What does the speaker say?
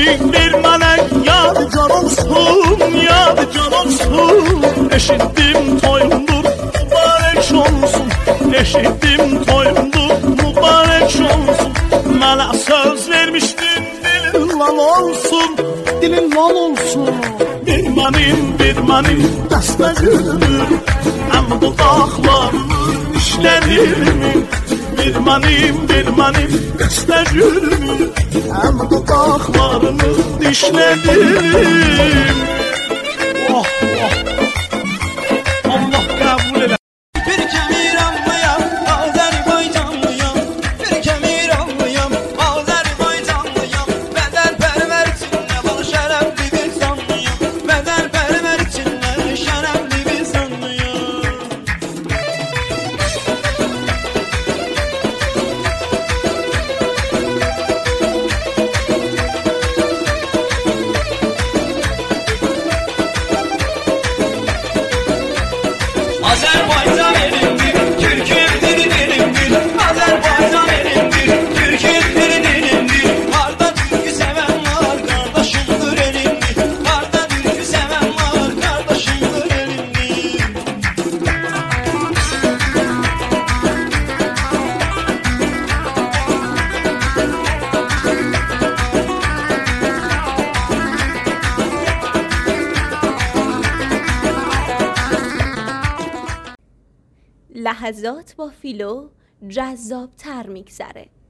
vermiştin bir melek. Yadigar olsun, yadigar olsun. Eşittim toyumdur, mübarek olsun. Eşittim toyumdur, mübarek olsun. Bana söz vermiştin, dilin lal olsun, dilin lal olsun. Bir benim dəstə gülümür, həm dodaqlarımın işlədirmi? Bir mənim dəstə gülümür, həm dodaqlarımın dişlədirmi? Oh, oh, Allah qəbul elə. Bir kəmiranlıyam, Azərbaycanlıyam. Bir kəmiranlıyam, Azərbaycanlıyam. Vətən pərvər içində bol şərəfli bir sanlıyam. Vətən pərvər içində şərəfli bir sanlıyam. Azərbaycan elimdir, Türküm dili dilimdir. Azərbaycan elimdir, Türküm dili dilimdir. Harda türkü sevən var, qardaşımdır elimdir. Harda türkü sevən var, qardaşımdır elimdir. لحظات با فیلو جذاب‌تر میگذره.